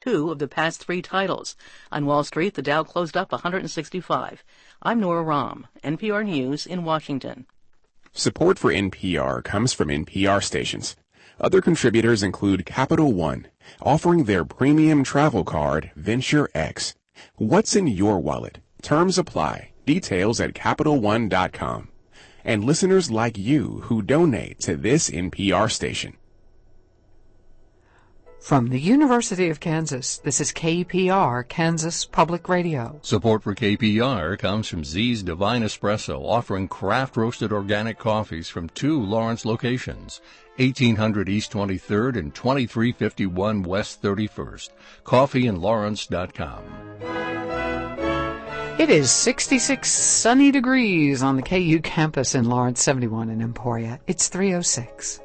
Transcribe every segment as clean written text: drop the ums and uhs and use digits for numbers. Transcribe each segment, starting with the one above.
2 of the past 3 titles. On Wall Street, the Dow closed up 165. I'm Nora Rahm, NPR News in Washington. Support for NPR comes from NPR stations. Other contributors include Capital One, offering their premium travel card, Venture X. What's in your wallet? Terms apply. Details at CapitalOne.com. And listeners like you who donate to this NPR station. From the University of Kansas, this is KPR, Kansas Public Radio. Support for KPR comes from Z's Divine Espresso, offering craft-roasted organic coffees from 2 Lawrence locations, 1800 East 23rd and 2351 West 31st. CoffeeInLawrence.com. It is 66 sunny degrees on the KU campus in Lawrence, 71 in Emporia. It's 3:06.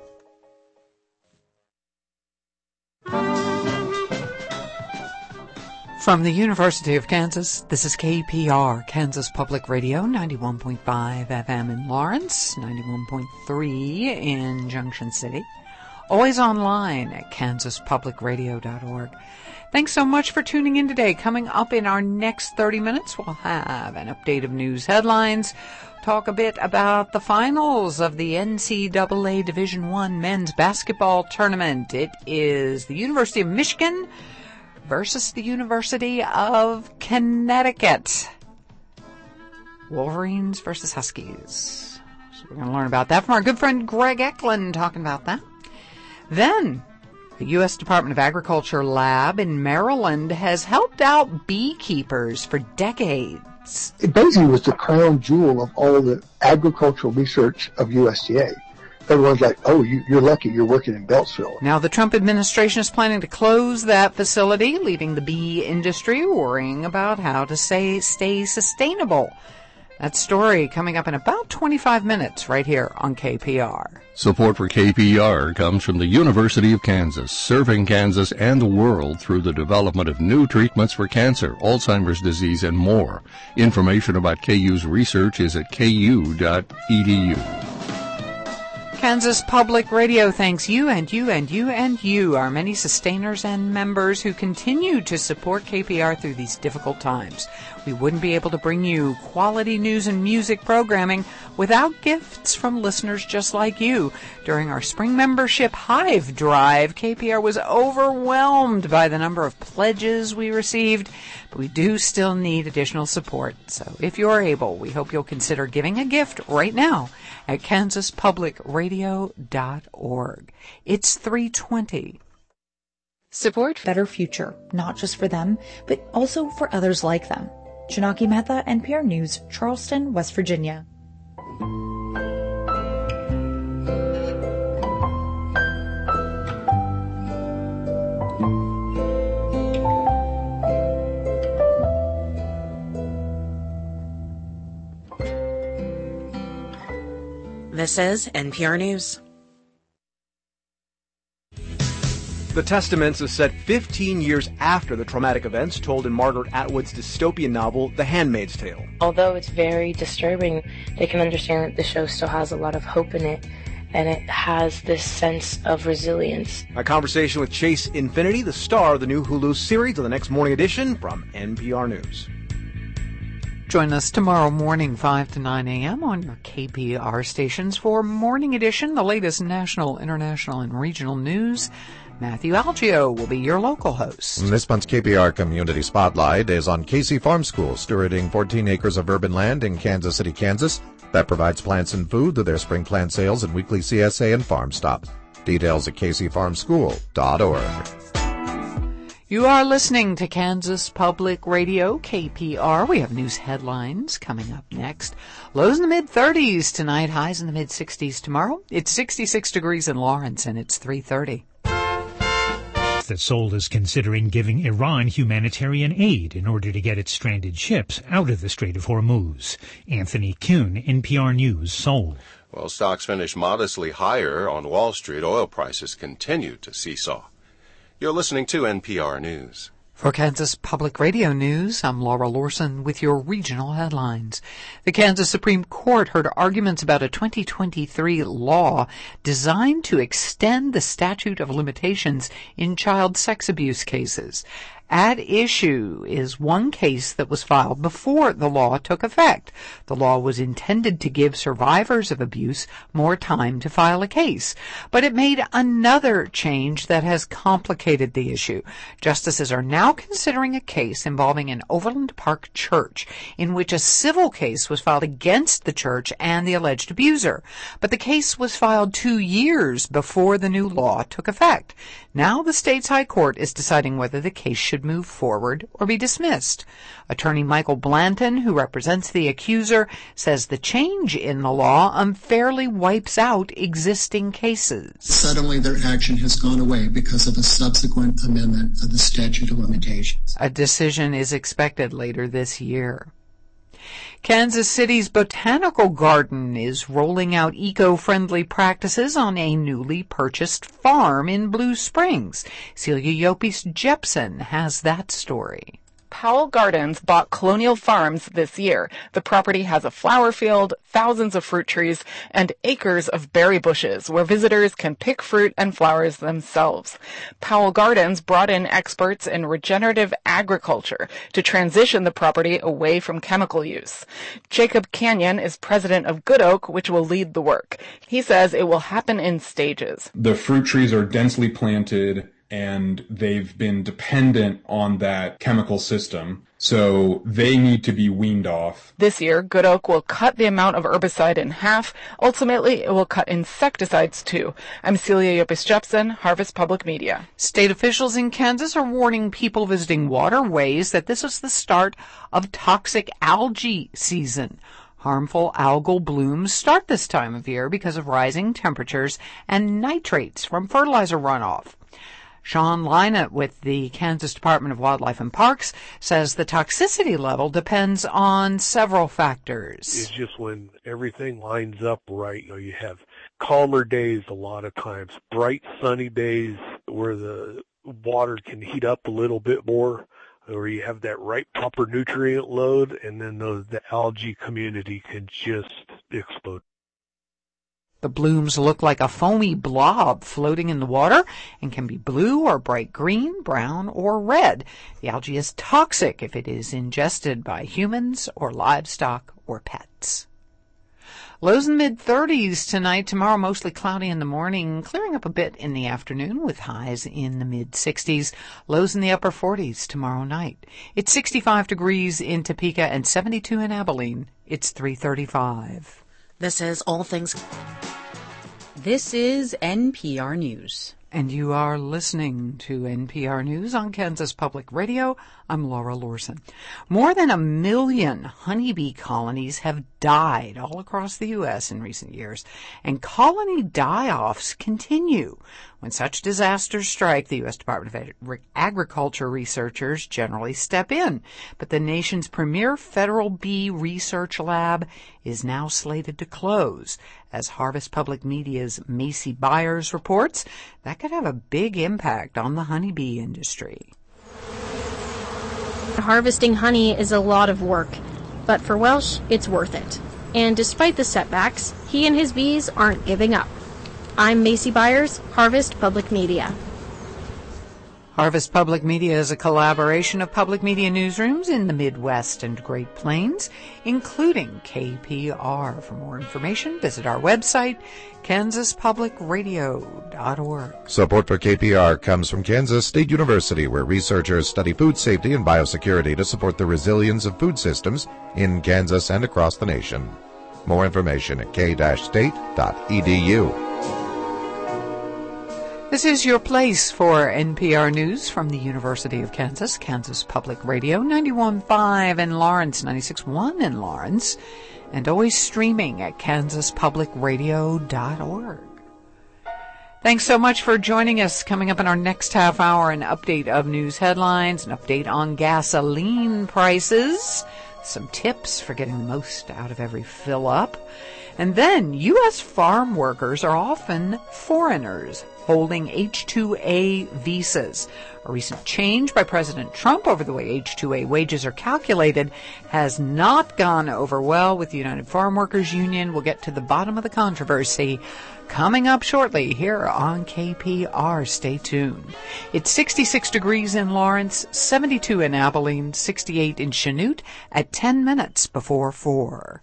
From the University of Kansas, this is KPR, Kansas Public Radio, 91.5 FM in Lawrence, 91.3 in Junction City. Always online at kansaspublicradio.org. Thanks so much for tuning in today. Coming up in our next 30 minutes, we'll have an update of news headlines, talk a bit about the finals of the NCAA Division I men's basketball tournament. It is the University of Michigan versus the University of Connecticut. Wolverines versus Huskies. So we're going to learn about that from our good friend Greg Eklund talking about that. Then, the U.S. Department of Agriculture lab in Maryland has helped out beekeepers for decades. It basically was the crown jewel of all the agricultural research of USDA. Everyone's like, oh, you're lucky you're working in Beltsville. Now, the Trump administration is planning to close that facility, leaving the bee industry worrying about how to stay sustainable. That story coming up in about 25 minutes right here on KPR. Support for KPR comes from the University of Kansas, serving Kansas and the world through the development of new treatments for cancer, Alzheimer's disease, and more. Information about KU's research is at ku.edu. Kansas Public Radio thanks you and you and you and you, our many sustainers and members who continue to support KPR through these difficult times. We wouldn't be able to bring you quality news and music programming without gifts from listeners just like you. During our spring membership Hive Drive, KPR was overwhelmed by the number of pledges we received, but we do still need additional support. So if you're able, we hope you'll consider giving a gift right now at kansaspublicradio.org. It's 3:20. Support better future, not just for them, but also for others like them. Janaki Mehta, NPR News, Charleston, West Virginia. This is NPR News. The Testaments is set 15 years after the traumatic events told in Margaret Atwood's dystopian novel, The Handmaid's Tale. Although it's very disturbing, they can understand that the show still has a lot of hope in it, and it has this sense of resilience. My conversation with Chase Infinity, the star of the new Hulu series, on the next morning edition from NPR News. Join us tomorrow morning, 5 to 9 a.m. on your KPR stations for Morning Edition, the latest national, international, and regional news. Matthew Algio will be your local host. This month's KPR Community Spotlight is on Casey Farm School, stewarding 14 acres of urban land in Kansas City, Kansas, that provides plants and food through their spring plant sales and weekly CSA and farm stop. Details at caseyfarmschool.org. You are listening to Kansas Public Radio, KPR. We have news headlines coming up next. Lows in the mid-30s tonight, highs in the mid-60s tomorrow. It's 66 degrees in Lawrence, and it's 3:30. That Seoul is considering giving Iran humanitarian aid in order to get its stranded ships out of the Strait of Hormuz. Anthony Kuhn, NPR News, Seoul. Well, stocks finished modestly higher on Wall Street. Oil prices continue to seesaw. You're listening to NPR News. For Kansas Public Radio News, I'm Laura Lorson with your regional headlines. The Kansas Supreme Court heard arguments about a 2023 law designed to extend the statute of limitations in child sex abuse cases. At issue is one case that was filed before the law took effect. The law was intended to give survivors of abuse more time to file a case, but it made another change that has complicated the issue. Justices are now considering a case involving an Overland Park church in which a civil case was filed against the church and the alleged abuser, but the case was filed 2 years before the new law took effect. Now the state's high court is deciding whether the case should move forward or be dismissed. Attorney Michael Blanton, who represents the accuser, says the change in the law unfairly wipes out existing cases. Suddenly their action has gone away because of a subsequent amendment of the statute of limitations. A decision is expected later this year. Kansas City's Botanical Garden is rolling out eco-friendly practices on a newly purchased farm in Blue Springs. Celia Yopis-Jepson has that story. Powell Gardens bought Colonial Farms this year. The property has a flower field, thousands of fruit trees, and acres of berry bushes where visitors can pick fruit and flowers themselves. Powell Gardens brought in experts in regenerative agriculture to transition the property away from chemical use. Jacob Canyon is president of Good Oak, which will lead the work. He says it will happen in stages. The fruit trees are densely planted, and they've been dependent on that chemical system, so they need to be weaned off. This year, Good Oak will cut the amount of herbicide in half. Ultimately, it will cut insecticides too. I'm Celia Yopis-Jepson, Harvest Public Media. State officials in Kansas are warning people visiting waterways that this is the start of toxic algae season. Harmful algal blooms start this time of year because of rising temperatures and nitrates from fertilizer runoff. Sean Lynott with the Kansas Department of Wildlife and Parks says the toxicity level depends on several factors. It's just when everything lines up right. You have calmer days a lot of times, bright sunny days where the water can heat up a little bit more, or you have that right proper nutrient load, and then the algae community can just explode. The blooms look like a foamy blob floating in the water and can be blue or bright green, brown, or red. The algae is toxic if it is ingested by humans or livestock or pets. Lows in the mid-30s tonight. Tomorrow mostly cloudy in the morning, clearing up a bit in the afternoon with highs in the mid-60s. Lows in the upper 40s tomorrow night. It's 65 degrees in Topeka and 72 in Abilene. It's 3:35. This is All Things. This is NPR News. And you are listening to NPR News on Kansas Public Radio. I'm Laura Lorson. More than 1 million honeybee colonies have died all across the U.S. in recent years, and colony die-offs continue. When such disasters strike, the U.S. Department of Agriculture researchers generally step in, but the nation's premier federal bee research lab is now slated to close. As Harvest Public Media's Macy Byers reports, that could have a big impact on the honeybee industry. Harvesting honey is a lot of work, but for Welsh, it's worth it. And despite the setbacks, he and his bees aren't giving up. I'm Macy Byers, Harvest Public Media. Harvest Public Media is a collaboration of public media newsrooms in the Midwest and Great Plains, including KPR. For more information, visit our website, kansaspublicradio.org. Support for KPR comes from Kansas State University, where researchers study food safety and biosecurity to support the resilience of food systems in Kansas and across the nation. More information at k-state.edu. This is your place for NPR News from the University of Kansas, Kansas Public Radio, 91.5 in Lawrence, 96.1 in Lawrence, and always streaming at kansaspublicradio.org. Thanks so much for joining us. Coming up in our next half hour, an update of news headlines, an update on gasoline prices, some tips for getting the most out of every fill-up. And then U.S. farm workers are often foreigners holding H-2A visas. A recent change by President Trump over the way H-2A wages are calculated has not gone over well with the United Farm Workers Union. We'll get to the bottom of the controversy coming up shortly here on KPR. Stay tuned. It's 66 degrees in Lawrence, 72 in Abilene, 68 in Chanute at 10 minutes before 4.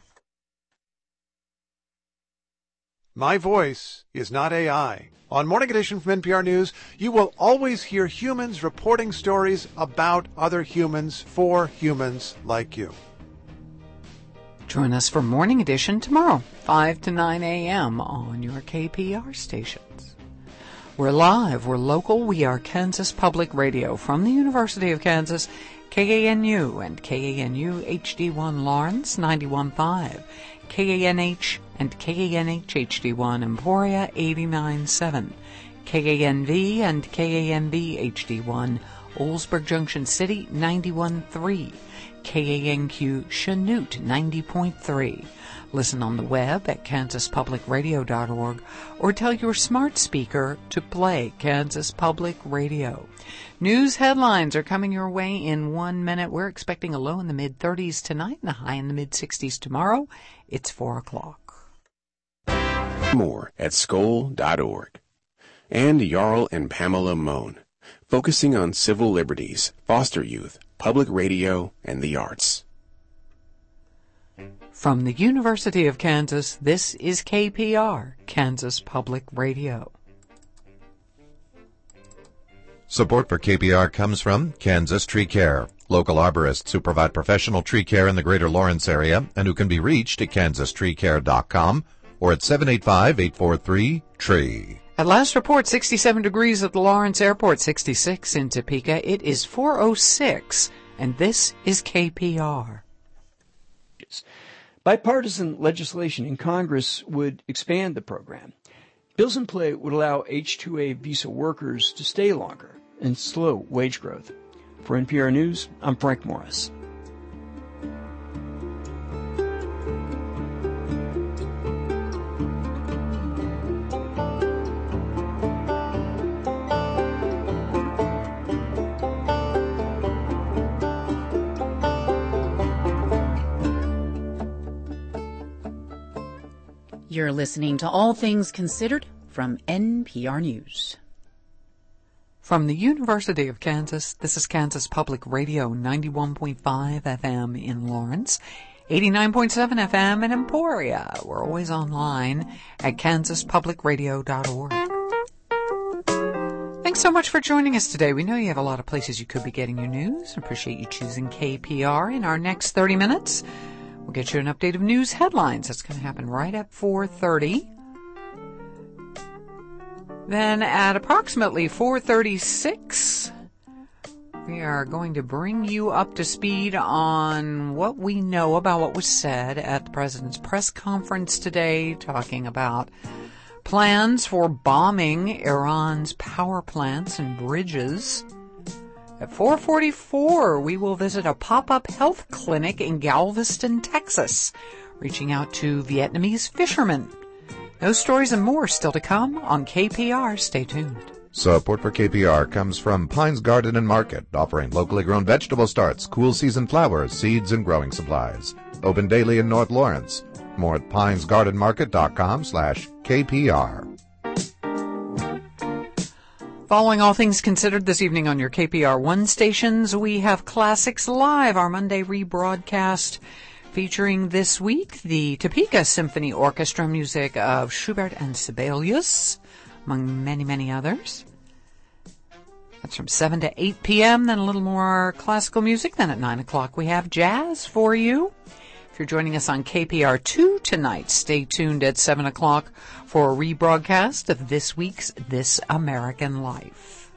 My voice is not AI. On Morning Edition from NPR News, you will always hear humans reporting stories about other humans for humans like you. Join us for Morning Edition tomorrow, 5 to 9 a.m. on your KPR stations. We're live, we're local, we are Kansas Public Radio from the University of Kansas, KANU and KANU HD1 Lawrence 91.5, KANH and KANH HD1 Emporia 89.7, KANV and KANV HD1 Oldsburg Junction City 91.3, KANQ Chanute 90.3. Listen on the web at kansaspublicradio.org or tell your smart speaker to play Kansas Public Radio. News headlines are coming your way in 1 minute. We're expecting a low in the mid-30s tonight and a high in the mid-60s tomorrow. It's 4 o'clock. More at skoll.org. And Jarl and Pamela Mohn, focusing on civil liberties, foster youth, public radio, and the arts. From the University of Kansas, this is KPR, Kansas Public Radio. Support for KPR comes from Kansas Tree Care, local arborists who provide professional tree care in the greater Lawrence area and who can be reached at kansastreecare.com or at 785-843-TREE. At last report, 67 degrees at the Lawrence Airport, 66 in Topeka. It is 4:06, and this is KPR. Bipartisan legislation in Congress would expand the program. Bills in play would allow H-2A visa workers to stay longer and slow wage growth. For NPR News, I'm Frank Morris. You're listening to All Things Considered from NPR News. From the University of Kansas, this is Kansas Public Radio, 91.5 FM in Lawrence, 89.7 FM in Emporia. We're always online at kansaspublicradio.org. Thanks so much for joining us today. We know you have a lot of places you could be getting your news. Appreciate you choosing KPR. In our next 30 minutes, we'll get you an update of news headlines. That's going to happen right at 4:30. Then at approximately 4:36, we are going to bring you up to speed on what we know about what was said at the President's press conference today, talking about plans for bombing Iran's power plants and bridges. At 4:44, we will visit a pop-up health clinic in Galveston, Texas, reaching out to Vietnamese fishermen. Those stories and more still to come on KPR. Stay tuned. Support for KPR comes from Pines Garden and Market, offering locally grown vegetable starts, cool season flowers, seeds, and growing supplies. Open daily in North Lawrence. More at pinesgardenmarket.com/KPR. Following All Things Considered this evening on your KPR One stations, we have Classics Live, our Monday rebroadcast featuring this week the Topeka Symphony Orchestra, music of Schubert and Sibelius, among many, many others. That's from 7 to 8 p.m., then a little more classical music. Then at 9 o'clock we have jazz for you. If you're joining us on KPR2 tonight, stay tuned at 7 o'clock for a rebroadcast of this week's This American Life.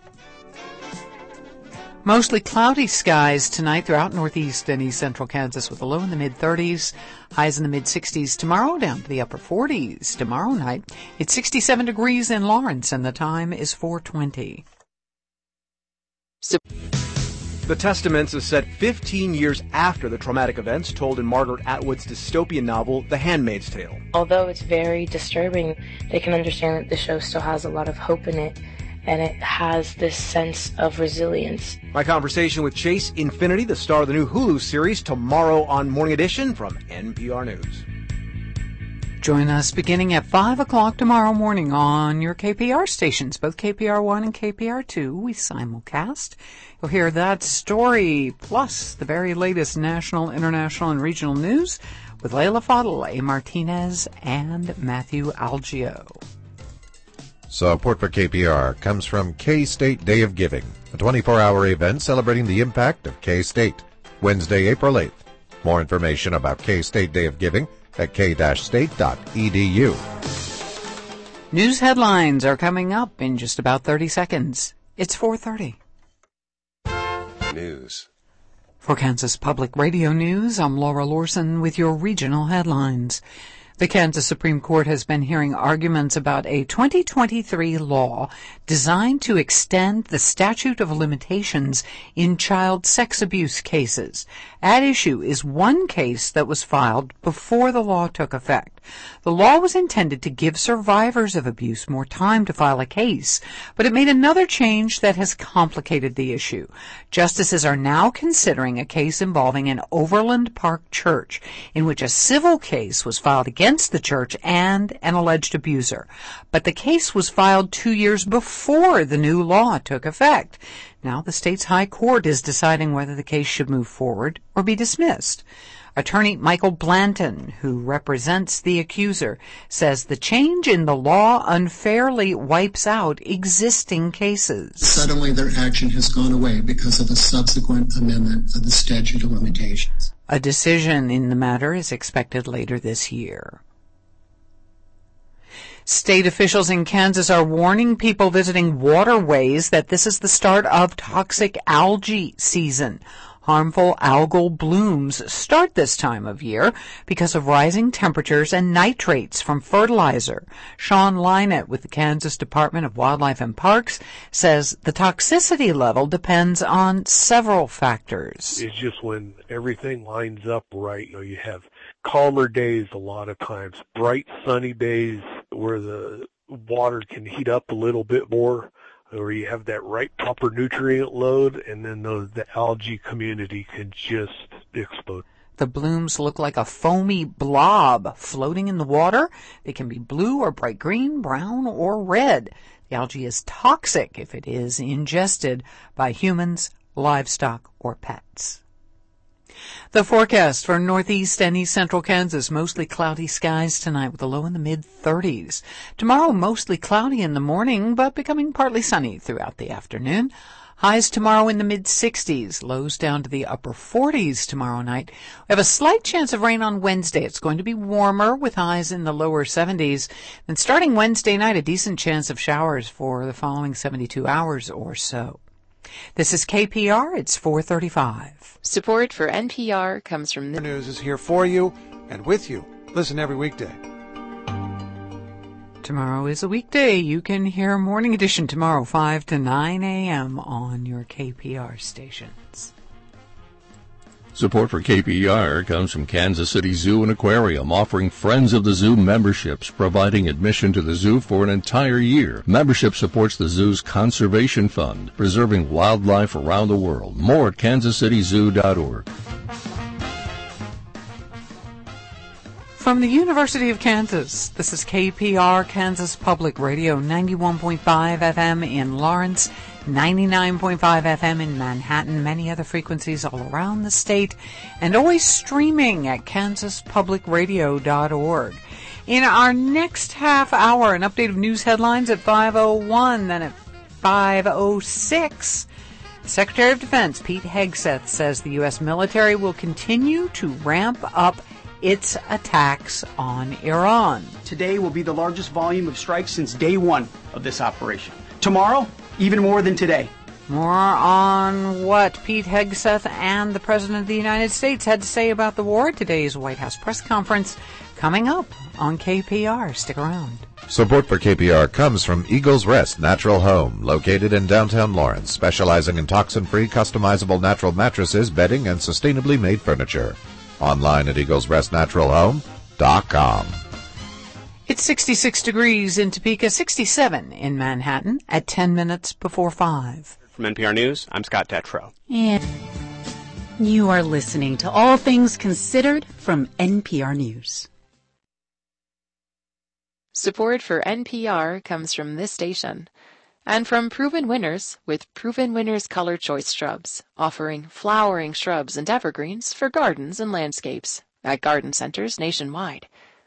Mostly cloudy skies tonight throughout northeast and east central Kansas with a low in the mid-30s, highs in the mid-60s tomorrow, down to the upper 40s tomorrow night. It's 67 degrees in Lawrence and the time is 4:20. The Testaments is set 15 years after the traumatic events told in Margaret Atwood's dystopian novel, The Handmaid's Tale. Although it's very disturbing, they can understand that the show still has a lot of hope in it, and it has this sense of resilience. My conversation with Chase Infinity, the star of the new Hulu series, tomorrow on Morning Edition from NPR News. Join us beginning at 5 o'clock tomorrow morning on your KPR stations, both KPR1 and KPR2. We simulcast. You'll hear that story, plus the very latest national, international, and regional news with Leila Fadel, A. Martinez, and Matthew Algio. Support for KPR comes from K-State Day of Giving, a 24-hour event celebrating the impact of K-State, Wednesday, April 8th. More information about K-State Day of Giving at k-state.edu. News headlines are coming up in just about 30 seconds. It's 4:30. News. For Kansas Public Radio News, I'm Laura Lorson with your regional headlines. The Kansas Supreme Court has been hearing arguments about a 2023 law designed to extend the statute of limitations in child sex abuse cases. At issue is one case that was filed before the law took effect. The law was intended to give survivors of abuse more time to file a case, but it made another change that has complicated the issue. Justices are now considering a case involving an Overland Park church in which a civil case was filed against the church and an alleged abuser. But the case was filed 2 years before the new law took effect. Now the state's high court is deciding whether the case should move forward or be dismissed. Attorney Michael Blanton, who represents the accuser, says the change in the law unfairly wipes out existing cases. Suddenly their action has gone away because of a subsequent amendment of the statute of limitations. A decision in the matter is expected later this year. State officials in Kansas are warning people visiting waterways that this is the start of toxic algae season. Harmful algal blooms start this time of year because of rising temperatures and nitrates from fertilizer. Sean Lynett with the Kansas Department of Wildlife and Parks says the toxicity level depends on several factors. It's just when everything lines up right. You have calmer days a lot of times, bright sunny days where the water can heat up a little bit more, or you have that right proper nutrient load, and then the algae community can just explode. The blooms look like a foamy blob floating in the water. They can be blue or bright green, brown, or red. The algae is toxic if it is ingested by humans, livestock, or pets. The forecast for northeast and east central Kansas, mostly cloudy skies tonight with a low in the mid-30s. Tomorrow, mostly cloudy in the morning, but becoming partly sunny throughout the afternoon. Highs tomorrow in the mid-60s, lows down to the upper 40s tomorrow night. We have a slight chance of rain on Wednesday. It's going to be warmer with highs in the lower 70s. Then starting Wednesday night, a decent chance of showers for the following 72 hours or so. This is KPR. It's 4:35. Support for NPR comes from... The news is here for you and with you. Listen every weekday. Tomorrow is a weekday. You can hear Morning Edition tomorrow, 5 to 9 a.m. on your KPR stations. Support for KPR comes from Kansas City Zoo and Aquarium, offering Friends of the Zoo memberships, providing admission to the zoo for an entire year. Membership supports the zoo's conservation fund, preserving wildlife around the world. More at kansascityzoo.org. From the University of Kansas, this is KPR, Kansas Public Radio, 91.5 FM in Lawrence, 99.5 FM in Manhattan, many other frequencies all around the state, and always streaming at kansaspublicradio.org. In our next half hour, an update of news headlines at 5:01, then at 5:06. Secretary of Defense Pete Hegseth says the U.S. military will continue to ramp up its attacks on Iran. Today will be the largest volume of strikes since day one of this operation. Tomorrow, even more than today. More on what Pete Hegseth and the President of the United States had to say about the war at today's White House press conference coming up on KPR. Stick around. Support for KPR comes from Eagles Rest Natural Home, located in downtown Lawrence, specializing in toxin-free, customizable natural mattresses, bedding, and sustainably made furniture. Online at eaglesrestnaturalhome.com. It's 66 degrees in Topeka, 67 in Manhattan at 10 minutes before 5. From NPR News, I'm Scott Detrow. And you are listening to All Things Considered from NPR News. Support for NPR comes from this station and from Proven Winners with Proven Winners Color Choice Shrubs, offering flowering shrubs and evergreens for gardens and landscapes at garden centers nationwide.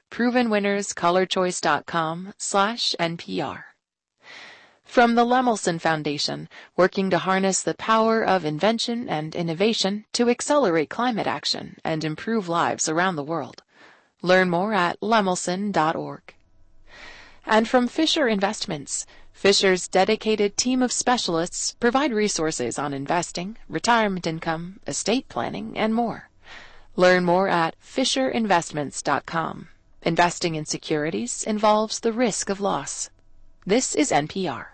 ProvenWinnersColorChoice.com/NPR. From the Lemelson Foundation, working to harness the power of invention and innovation to accelerate climate action and improve lives around the world. Learn more at lemelson.org. And from Fisher Investments, Fisher's dedicated team of specialists provide resources on investing, retirement income, estate planning, and more. Learn more at FisherInvestments.com. Investing in securities involves the risk of loss. This is NPR.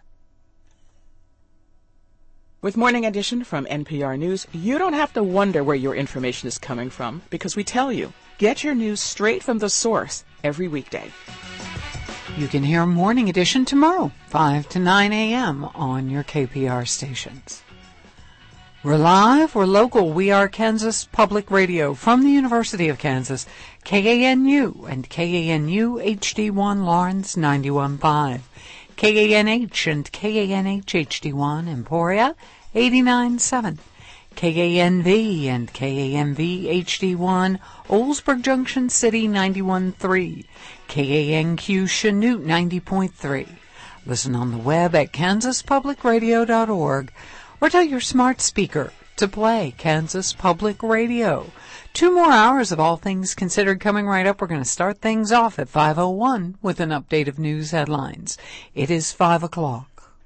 With Morning Edition from NPR News, you don't have to wonder where your information is coming from because we tell you. Get your news straight from the source every weekday. You can hear Morning Edition tomorrow, 5 to 9 a.m. on your KPR stations. We're live, we're local, we are Kansas Public Radio from the University of Kansas, KANU and KANU HD1 Lawrence 91.5, KANH and KANH HD1 Emporia 89.7, KANV and KAMV HD1 Oldsburg Junction City 91.3, KANQ Chanute 90.3. Listen on the web at kansaspublicradio.org or tell your smart speaker to play Kansas Public Radio. 2 more hours of All Things Considered coming right up. We're going to start things off at 5:01 with an update of news headlines. It is 5 o'clock.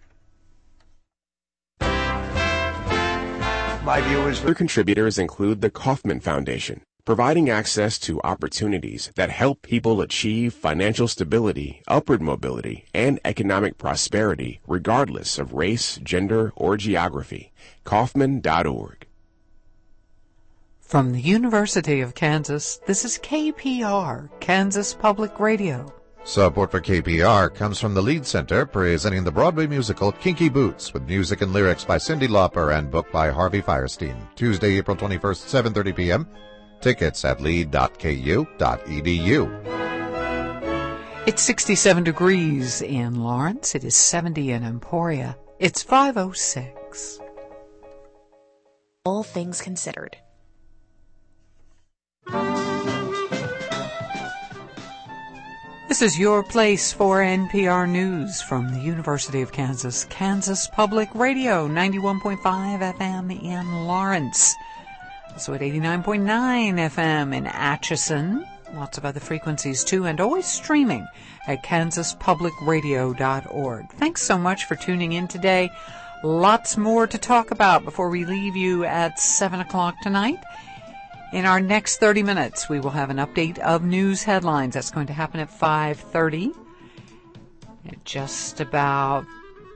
My viewers, other contributors include the Kauffman Foundation, providing access to opportunities that help people achieve financial stability, upward mobility, and economic prosperity regardless of race, gender, or geography. Kauffman.org. From the University of Kansas, this is KPR, Kansas Public Radio. Support for KPR comes from the Lead Center, presenting the Broadway musical Kinky Boots, with music and lyrics by Cyndi Lauper and book by Harvey Fierstein. Tuesday, April 21st, 7:30 p.m. Tickets at lead.ku.edu. It's 67 degrees in Lawrence. It is 70 in Emporia. It's 5:06. All Things Considered. This is your place for NPR News from the University of Kansas, Kansas Public Radio, 91.5 FM in Lawrence. Also at 89.9 FM in Atchison. Lots of other frequencies too, and always streaming at kansaspublicradio.org. Thanks so much for tuning in today. Lots more to talk about before we leave you at 7 o'clock tonight. In our next 30 minutes, we will have an update of news headlines. That's going to happen at 5:30. At just about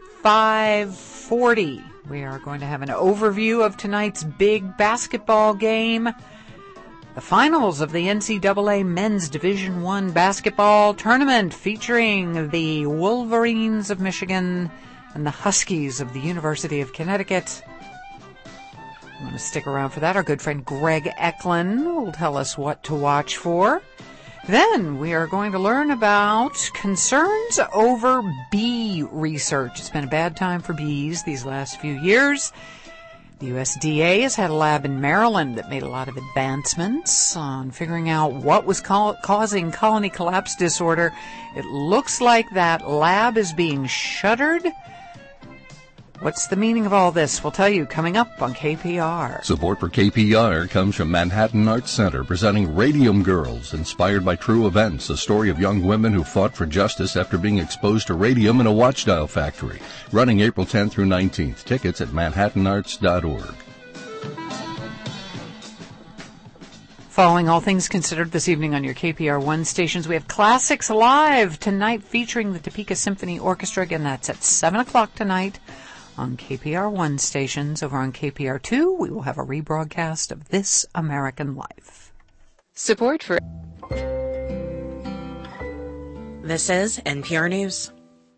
5:40, we are going to have an overview of tonight's big basketball game. The finals of the NCAA Men's Division I basketball tournament featuring the Wolverines of Michigan and the Huskies of the University of Connecticut. I'm going to stick around for that. Our good friend Greg Eklund will tell us what to watch for. Then we are going to learn about concerns over bee research. It's been a bad time for bees these last few years. The USDA has had a lab in Maryland that made a lot of advancements on figuring out what was causing colony collapse disorder. It looks like that lab is being shuttered. What's the meaning of all this? We'll tell you coming up on KPR. Support for KPR comes from Manhattan Arts Center, presenting Radium Girls, inspired by true events, a story of young women who fought for justice after being exposed to radium in a watch dial factory. Running April 10th through 19th. Tickets at manhattanarts.org. Following All Things Considered this evening on your KPR1 stations, we have Classics Live tonight featuring the Topeka Symphony Orchestra. Again, that's at 7 o'clock tonight on KPR1 stations. Over on KPR2, we will have a rebroadcast of This American Life. Support for... This is NPR News.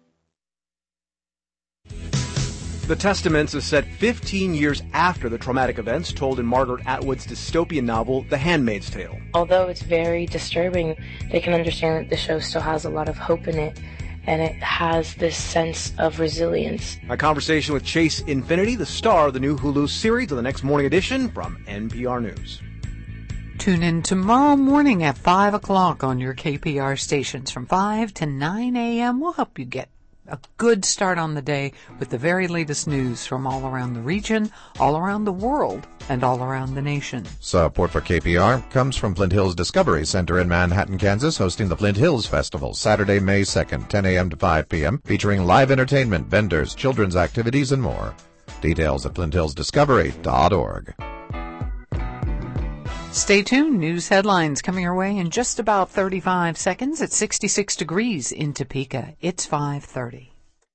The Testaments is set 15 years after the traumatic events told in Margaret Atwood's dystopian novel, The Handmaid's Tale. Although it's very disturbing, they can understand that the show still has a lot of hope in it, and it has this sense of resilience. My conversation with Chase Infinity, the star of the new Hulu series, on the next morning edition from NPR News. Tune in tomorrow morning at 5 o'clock on your KPR stations. From 5 to 9 a.m. We'll help you get a good start on the day with the very latest news from all around the region, all around the world, and all around the nation. Support for KPR comes from Flint Hills Discovery Center in Manhattan, Kansas, hosting the Flint Hills Festival, Saturday, May 2nd, 10 a.m. to 5 p.m., featuring live entertainment, vendors, children's activities, and more. Details at flinthillsdiscovery.org. Stay tuned. News headlines coming your way in just about 35 seconds at 66 degrees in Topeka. It's 5:30.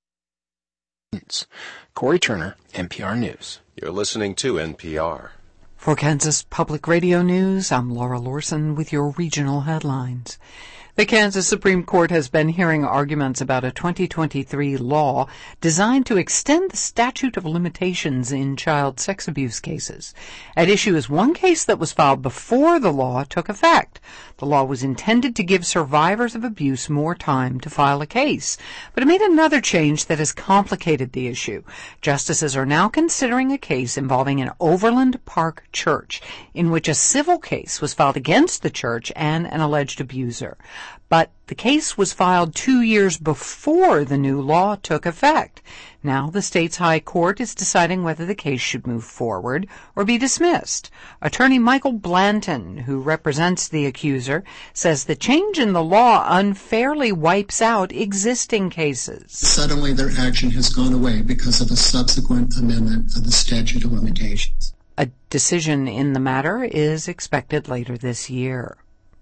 Corey Turner, NPR News. You're listening to NPR. For Kansas Public Radio News, I'm Laura Lorson with your regional headlines. The Kansas Supreme Court has been hearing arguments about a 2023 law designed to extend the statute of limitations in child sex abuse cases. At issue is one case that was filed before the law took effect. The law was intended to give survivors of abuse more time to file a case, but it made another change that has complicated the issue. Justices are now considering a case involving an Overland Park church in which a civil case was filed against the church and an alleged abuser. But the case was filed 2 years before the new law took effect. Now the state's high court is deciding whether the case should move forward or be dismissed. Attorney Michael Blanton, who represents the accuser, says the change in the law unfairly wipes out existing cases. Suddenly their action has gone away because of a subsequent amendment of the statute of limitations. A decision in the matter is expected later this year.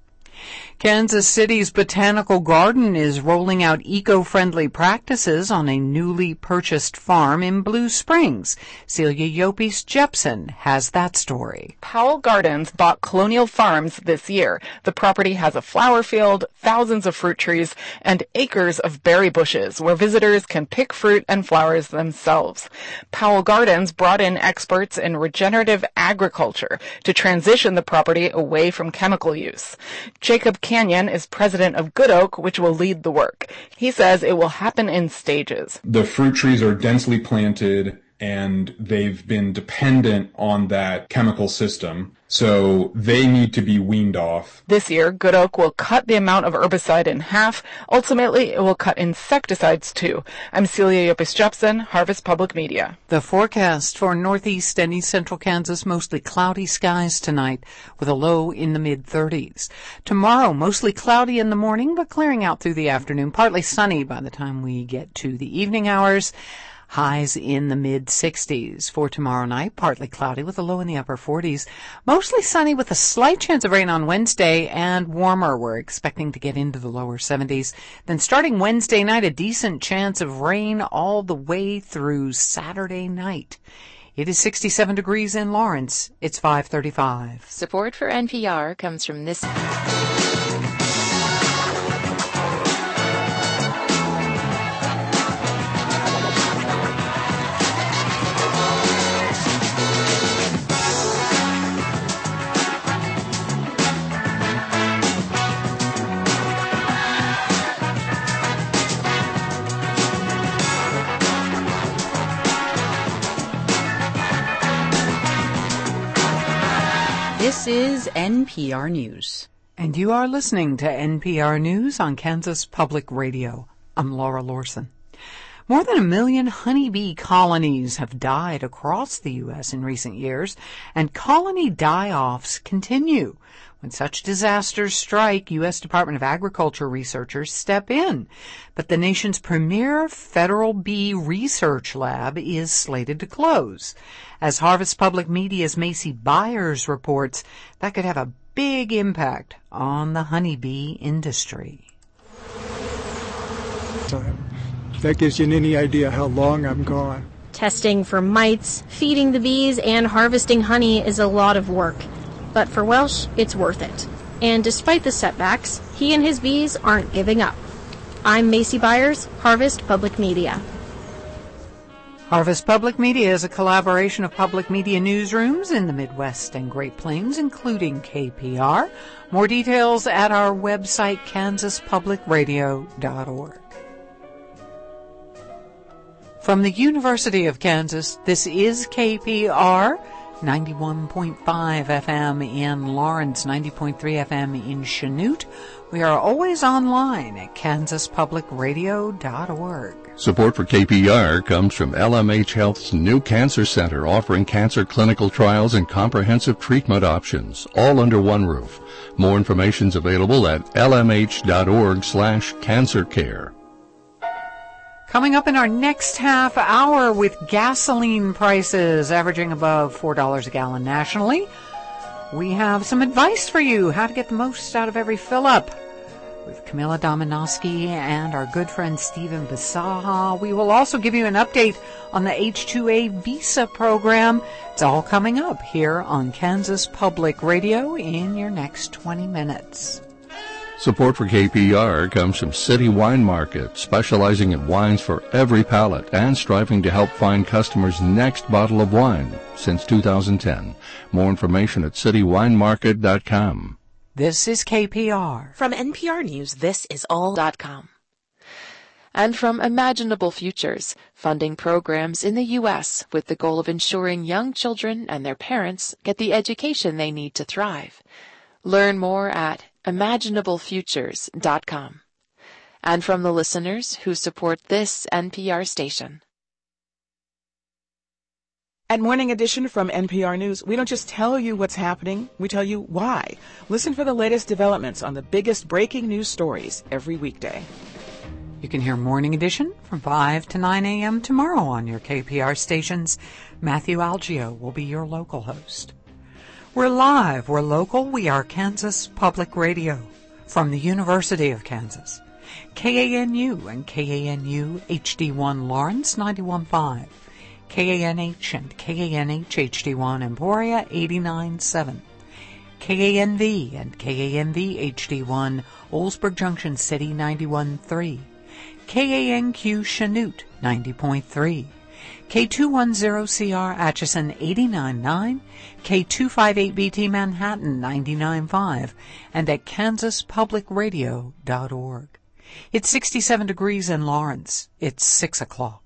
Kansas City's Botanical Garden is rolling out eco-friendly practices on a newly purchased farm in Blue Springs. Celia Yopis-Jepson has that story. Powell Gardens bought Colonial Farms this year. The property has a flower field, thousands of fruit trees, and acres of berry bushes where visitors can pick fruit and flowers themselves. Powell Gardens brought in experts in regenerative agriculture to transition the property away from chemical use. Jacob Canyon is president of Good Oak, which will lead the work. He says it will happen in stages. The fruit trees are densely planted and they've been dependent on that chemical system, so they need to be weaned off. This year, Good Oak will cut the amount of herbicide in half. Ultimately, it will cut insecticides too. I'm Celia Yopis-Jepson, Harvest Public Media. The forecast for northeast and east central Kansas, mostly cloudy skies tonight with a low in the mid-30s. Tomorrow, mostly cloudy in the morning, but clearing out through the afternoon. Partly sunny by the time we get to the evening hours. Highs in the mid-60s. For tomorrow night, partly cloudy with a low in the upper 40s. Mostly sunny with a slight chance of rain on Wednesday and warmer. We're expecting to get into the lower 70s. Then starting Wednesday night, a decent chance of rain all the way through Saturday night. It is 67 degrees in Lawrence. It's 5:35. Support for NPR comes from this... This is NPR News. And you are listening to NPR News on Kansas Public Radio. I'm Laura Lorson. More than 1 million honeybee colonies have died across the U.S. in recent years, and colony die-offs continue. When such disasters strike, U.S. Department of Agriculture researchers step in. But the nation's premier federal bee research lab is slated to close. As Harvest Public Media's Macy Byers reports, that could have a big impact on the honeybee industry. If that gives you any idea how long I'm gone. Testing for mites, feeding the bees, and harvesting honey is a lot of work. But for Welsh, it's worth it. And despite the setbacks, he and his bees aren't giving up. I'm Macy Byers, Harvest Public Media. Harvest Public Media is a collaboration of public media newsrooms in the Midwest and Great Plains, including KPR. More details at our website, kansaspublicradio.org. From the University of Kansas, this is KPR, 91.5 FM in Lawrence, 90.3 FM in Chanute. We are always online at kansaspublicradio.org. Support for KPR comes from LMH Health's new cancer center, offering cancer clinical trials and comprehensive treatment options, all under one roof. More information is available at lmh.org/cancercare. Coming up in our next half hour, with gasoline prices averaging above $4 a gallon nationally, we have some advice for you how to get the most out of every fill-up. With Camilla Dominowski and our good friend Stephen Bisaha. We will also give you an update on the H-2A visa program. It's all coming up here on Kansas Public Radio in your next 20 minutes. Support for KPR comes from City Wine Market, specializing in wines for every palate and striving to help find customers' next bottle of wine since 2010. More information at citywinemarket.com. This is KPR. From NPR News, this is all.com. And from Imaginable Futures, funding programs in the U.S. with the goal of ensuring young children and their parents get the education they need to thrive. Learn more at imaginablefutures.com. And from the listeners who support this NPR station. At Morning Edition from NPR News, we don't just tell you what's happening, we tell you why. Listen for the latest developments on the biggest breaking news stories every weekday. You can hear Morning Edition from 5 to 9 a.m. tomorrow on your KPR stations. Matthew Algio will be your local host. We're live, we're local, we are Kansas Public Radio from the University of Kansas. KANU and KANU HD1 Lawrence 91.5. KANH and KANH HD1 Emporia 89.7. KANV and KANV HD1 Oldsburg Junction City 91.3. KANQ Chanute 90.3. K210CR Atchison 89.9, K258BT Manhattan 99.5, and at kansaspublicradio.org. It's 67 degrees in Lawrence. It's 6 o'clock.